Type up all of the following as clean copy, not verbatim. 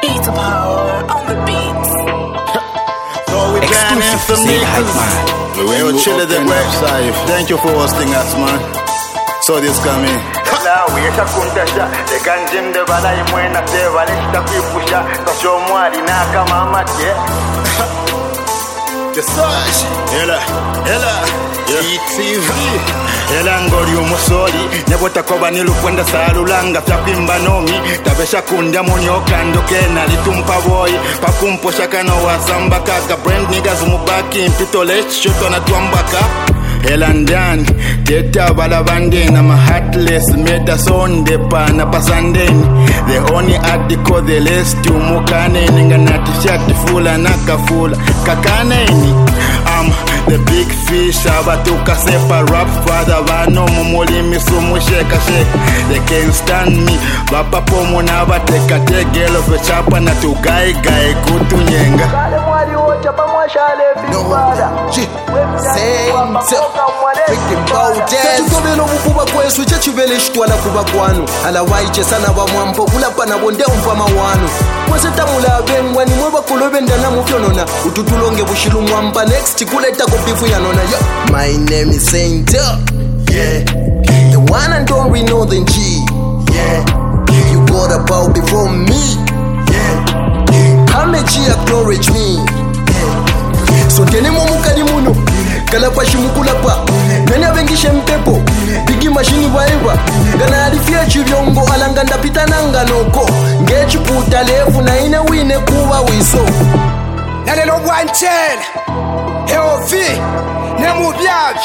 Beats power on the beats. So we planning for niggas. We'll chill at the website. Thank you for hosting us, man. So this coming. We are kuntasha the ganjim de balai mwena te valesta kwipusha kasho mwali na kama mate. The Sash, Ella, TV, Ella ngori umusoli, nebota koba nilukwenda salulanga fyapimba nomi, tabesha kundya munyoka ndokena litumpa boy, pakumpo shakano wasamba kaka, brand niggas mubaki, mpito lech, shoto na tuambaka. Elandan, teta balabandena, my heartless, meta sonde pa na pasandeni. The only article the list to mukane, ninga natishati fula nakafula, kakaneni. The big fish, abatuka sepa rap father, vano mumuli misumu sheka sheka. They can't stand me, bapa pomo na bateka te girl of a chapa na tu guy kutu nyenga. Tukobelo mukuba kwesu chechivele shitwala kuba kwanu ala waiche sana ba mwampo kulapa na bonde umpa mawanu kwese tamula bengwani mweba kulobenda na mufyonona ututulonge bushilu mwamba next kuleta kopifu ya nona yo. My name is Saint, yeah, the one and only Northern G, yeah, you got a bow before me, yeah, come G acknowledge me, yeah. So tene mumukali muno kalapa shimukulapa nanya vengishe mpepo bigi mashini waiva gana alifia chivyongo alanganda pitananga noko ngechi puta lefu na ine wine kuwa wiso nalelo wanchela heofi nemubyavi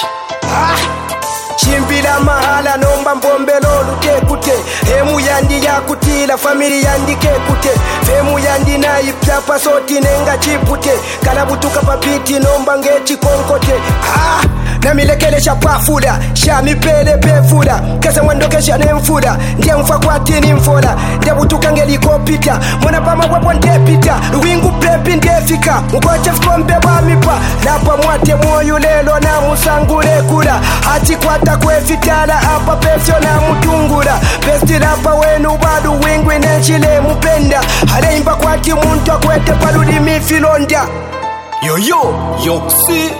chimbila mahala nomba mbombelo lutekute hemu yandi yakutila famili yandi kekute femu yandi naipyapa soti nenga chipute kalabutuka papiti nomba ngechi konkote namilekele shapafula shamipele pefula kese mwandokesha nemfula ndiye mfa kwatini mfola ndebutuka ngelikopita mwana pama wepo ndepita luwingu pepi ndefika mkoche fkombe wamipa lapa mwate moyo lelo na musangule kula hati kwata kwefitala apa pefyo na mutungula besti lapa wenu badu wingwi nenchile mupenda haleimba kwati muntu akwete paludi mifilonda yo see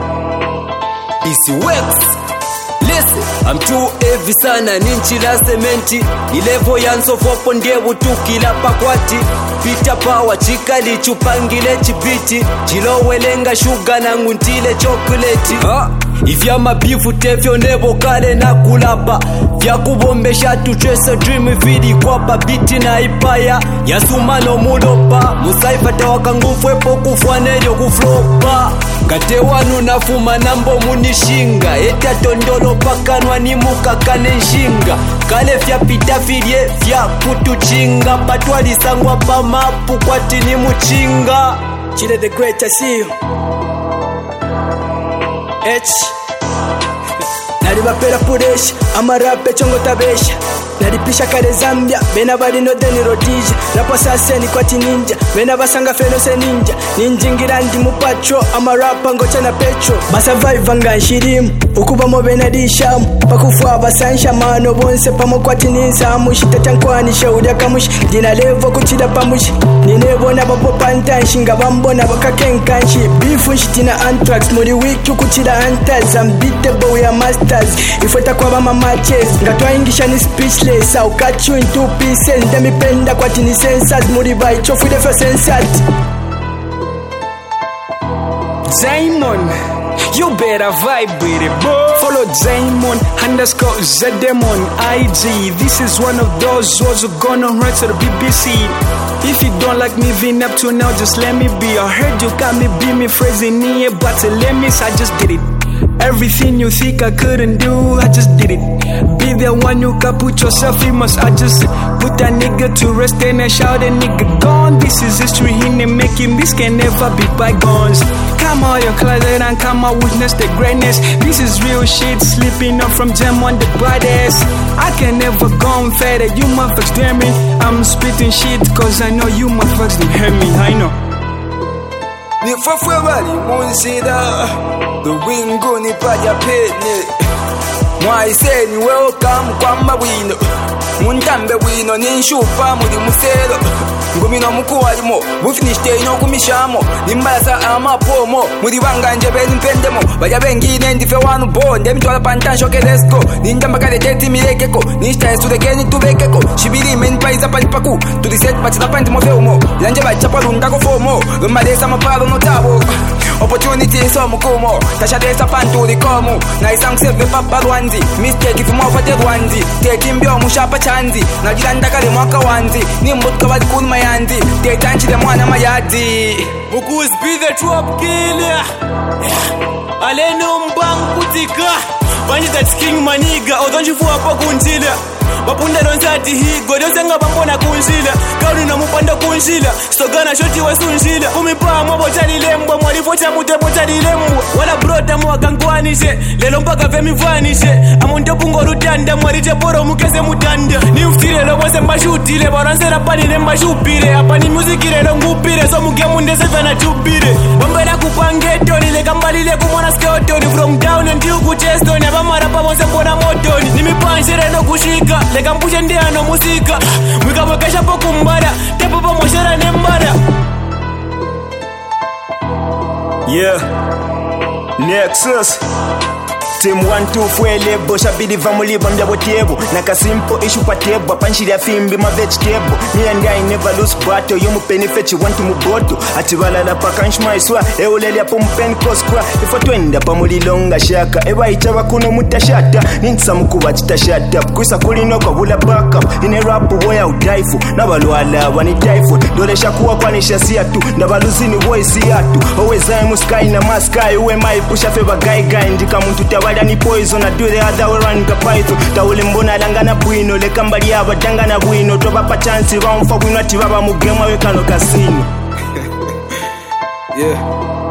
Easy works. Listen, I'm too heavy sana ninchila sementi ilevo yanso fopo ndebu tukila pakwati pita power chikali chupangile chibiti chilowelenga sugar na nguntile chocolate ivyama bifu tevyo nebo kale na kulapa vya kubombesha tuchesa dream vidi kwapa biti na ipaya yasumano mulopa musaifa tawaka ngufwepo kufwanelyo kuflopa kate wanu nafuma nambo munishinga eta tondolo pakanwa ni mukakane nshinga kale vya pita filye vya kutuchinga patwali sangwa pa mapu kwati ni muchinga Chile the great I see you Naribapera puresha amarape chongo tabesha naripisha kare Zambia bena bali no deni rodija rapo saseni kwati ninja bena basanga fenose ninja ninjingira ndi mupacho amarapa ngocha na pecho basurvive nganshirimu ukuba mo bena dishamu pakufwa basansha mano bonse pamo kwati ninsa amushita tankwani shauda kamushi dina levo kuchida pamushi ninebona bapo pantanshinga bambona bakakenkanshi bifu shitina anthrax muri wiki kuchida antas unbeatable ya masters ifeta kwa mama matches ngatwaingisha ni speechless I'll cut you in 2 pieces ndemipenda kwa tini sensors muri by chofu defo sensat Zaimon you better vibe with it boy follow Zaimon _Zdemon IG this is one of those words who gonna run to the BBC if you don't like me being up to now just let me be I heard you got me be me phrasing here but let me I just did it everything you think I couldn't do, I just did it. Be the one you can put yourself in must I just put that nigga to rest and I shout a nigga gone. This is history in the making, this can never be bygones. Come out your closet and come out witness the greatness. This is real shit, slipping up from jam on the baddest. I can never go on fair that you motherfuckers hear me. I'm spitting shit cause I know you motherfuckers didn't hear me, I know. Ni fafwe wali munsida the wingo ni paya pene mwaise ni welcome kwa mabwino muntambe bwino ni nshupa muri musero ngumi no mukuwalimo bufinishite ino kumishamo nimbalasa amapomo muri banganje beni mpendemo baja bengine ndife wanu bonde mitwala pantansho keresko ninjamba kale jeti mirekeko nishta esudekeni tubekeko shibiri meni paiza palipaku tuliset patila panti mofeumo lanje bachapa lundako fomo lumalesa mapalo notabo opportunity so mukumo tashadesa pantuli komu na isang seve papa rwanzi mistake if mo fate rwanzi tekimbyo mushapa chanzi na gilanda kale mwaka wanzi nimbutka bali kun mayanzi tetanchi de mwana mayadi Mukus be the trap killer aleno mbang kutika banjita king maniga odonjivua pa kunjila bapunda donzati higo dosenga bambona kunjila kauni na mupanda kunjila stogana shoti wasunjila kumipa mwabo chali lembwa mwalifo cha mutebo chali lembwa wala brota mwakangwanishe lelo mpaka vemivanishe amunde pungo rutanda mwalite poro mukese mutanda nimfire lo mwese mbashutile balansera pani nembashupile apani muzikile lo ngupile so mugemu ndeseva na chupile wambela kupangeto nile kambalile kumwana skeotoni from down and you kuchestoni abamara pamose mbona motoni nimipanshere no kushika leka mpushe ndiano musika mwikawekesha pokumbara tepo pamoshera nembara yeah Nexus Team 1-2 fuele bosha bidi vamuliba mjabo table Naka simple issue pa table Panshiri ya fimbi ma vegetable Me and I never lose battle Yomu penny fetch you want to muboto Ativala la pa kanshma iswa Euleli ya pumpen koskwa Ifo twenda pa mulilonga shaka Ewa ichawa kuno mutashata Ninsa mkuwa chitashata Kuisa kulino kwa hula backup Ine rapu woya udaifu Nabaluala wani daifu Dole shakuwa kwa nisha siatu Nabaluzini voice yatu Oweza muskai na maskai Uwe mai pusha feva gai gai Ndika muntu tawa Wala ni poison, I do the other way around the python. Tawule mbona langana bwino, le kambali aba dangana bwino. Toba pa chance, round for wino, atiwaba mugema wekano kasino. Yeah.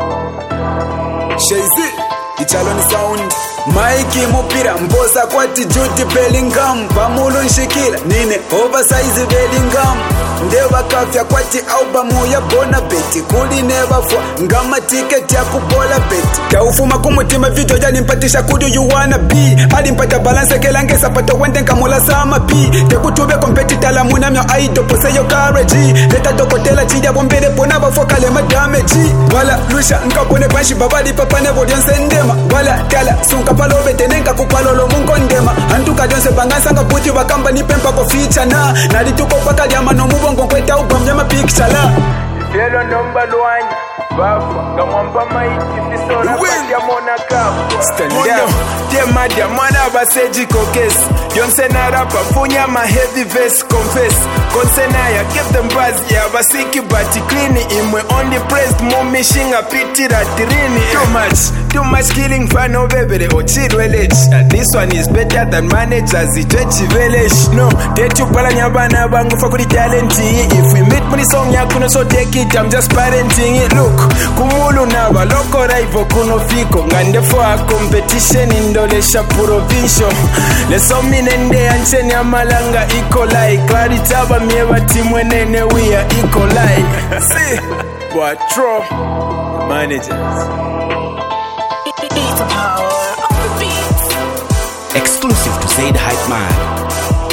Shayzi, Ichaloni sound. Mikey mupira, mbosa kwati Judy Bellingham. Pamulu nshikila, nine oversize Bellingham. Ndeva kafya kwati albumu ya bona beti kuli neva fwa ngama ticket ya kubola beti kaufuma kumutima video jani mpatisha kudu you wanna be alimpata balance kelange sapato wende nkamula sama pi tekutube competitor la muna myo aido pose yo courage leta dokotela chija bombele pona bafokale madamage wala lusha nkabone banshi babali papa ne bodion sendema wala tala sunka palo betenenka kupalolo mungondema antuka donse bangasa ngaputi bakamba ni pempa ko feature na lituko paka lyama no mubongo kweta ubamya ma picture la Fielo number 1 Bafa Gamwamba maiti Fisora patia mona kafu Stand down Dia mwana baseji kokes Yonse na rapa Funya ma heavy vest confess Konsena ya give them buzz Ya basiki bati clean Imwe only praised Mumi shinga piti ratirini Too much killing Fano bebere Ochirwelech This one is better than managers Itwechi village No Tetu pala nyabana Bangu fakuri talenti If we meet muni song ya kuno so take it I'm just parenting it Look Kumulu naba Loko rival kuno fiko Ngande for a competition Indolesha provincial Leso minende Ancheni amalanga Ikolai Klaritaba mieva timwe nene We are Ikolai See What throw Managers Beat power on the beat. Exclusive to Zaid Hype Man.